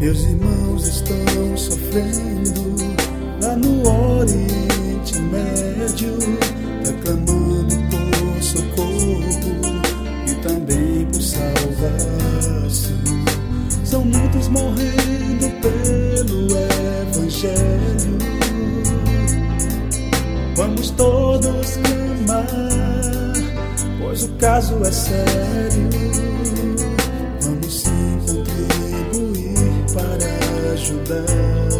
Meus irmãos estão sofrendo lá no Oriente Médio, tá clamando por socorro e também por salvação. São muitos morrendo pelo Evangelho. Vamos todos clamar, pois o caso é sério. Vamos sim contribuir para ajudar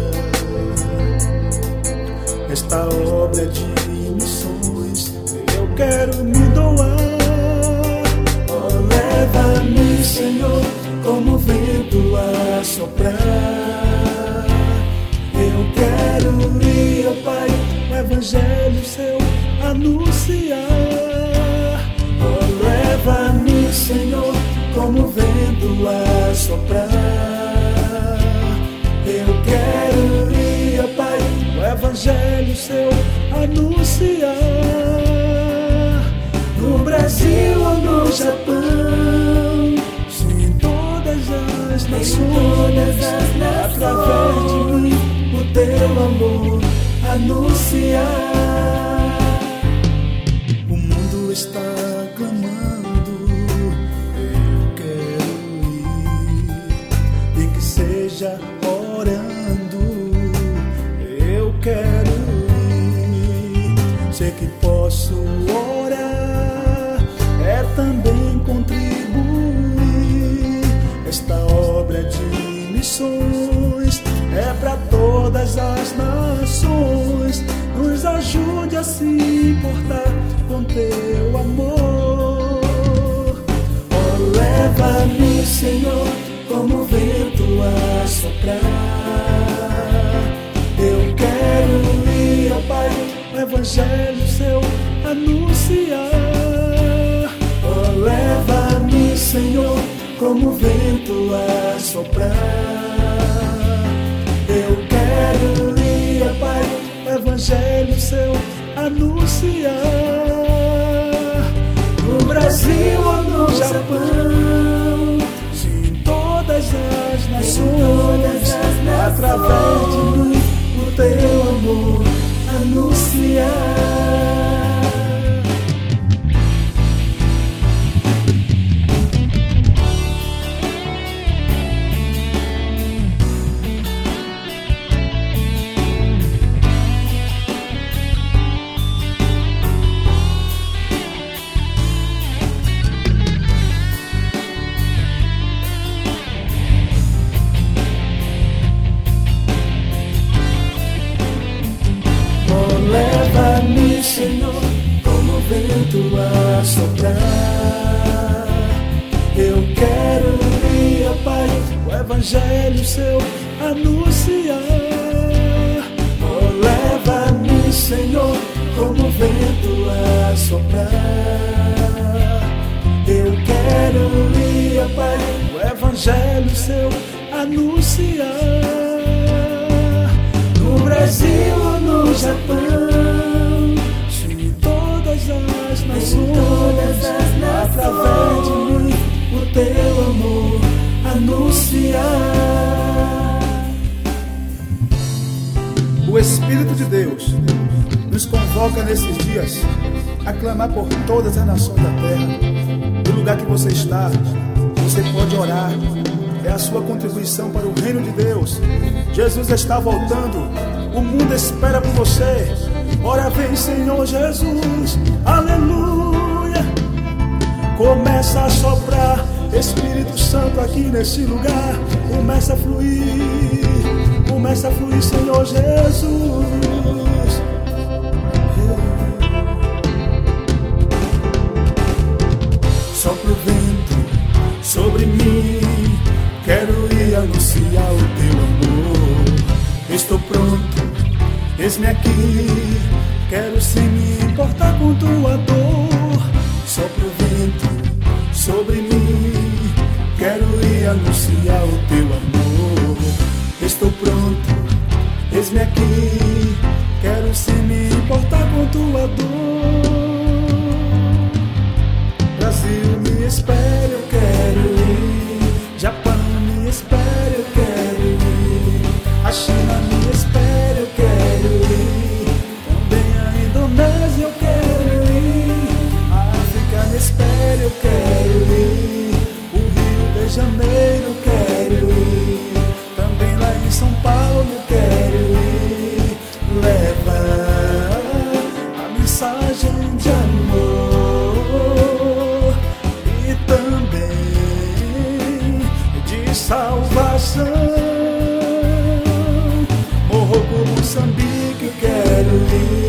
esta obra de missões. Eu quero me doar. Oh, leva-me, Senhor, como vento a soprar. Eu quero ir, ó Pai, o Evangelho seu anunciar. Oh, leva-me, Senhor, como vento a soprar. Eu quero ir, ó Pai, o Evangelho seu anunciar. No Brasil ou no Japão, sim, em todas as nações, através de mim, o teu amor anunciar. O mundo está clamando, eu quero ir, nem que seja orando, eu quero ir. Sei que posso orar, é também contribuir. Esta obra de missões é para todas as nações. Nos ajude a se importar com teu amor. Oh, leva-me, Senhor, como vento a soprar. Eu quero ir, ó Pai, o Evangelho seu anunciar. Oh, leva-me, Senhor, como vento a soprar. Eu quero ir, ó Pai, o Evangelho seu anunciar. No Brasil ou no Japão, sim, em todas as nações, através de mim, o teu amor anunciar. Leva-me, Senhor, como vento a soprar. Eu quero ir, ó Pai, o Evangelho seu anunciar. Oh, leva-me, Senhor, como vento a soprar. Eu quero ir, ó Pai, o Evangelho seu anunciar. No Brasil ou no Japão, sim, em todas as nações, através de mim, o teu amor anunciar. O Espírito de Deus nos convoca nesses dias a clamar por todas as nações da terra. Do lugar que você está, você pode orar. É a sua contribuição para o reino de Deus. Jesus está voltando, o mundo espera por você. Ora vem, Senhor Jesus, aleluia. Começa a soprar, Espírito Santo, aqui nesse lugar. Começa a fluir, Senhor Jesus. Sopra o vento sobre mim, quero ir anunciar o teu amor. Estou pronto, eis-me aqui, quero sim me importar com tua dor. Sopra o vento sobre mim, quero ir anunciar o teu amor. Estou pronto, eis-me aqui, quero sim me importar com tua dor. Brasil, me espere, eu quero ir. Japão, me espere, eu quero ir. mensagem de amor e também de salvação. Morro por Moçambique, quero ir.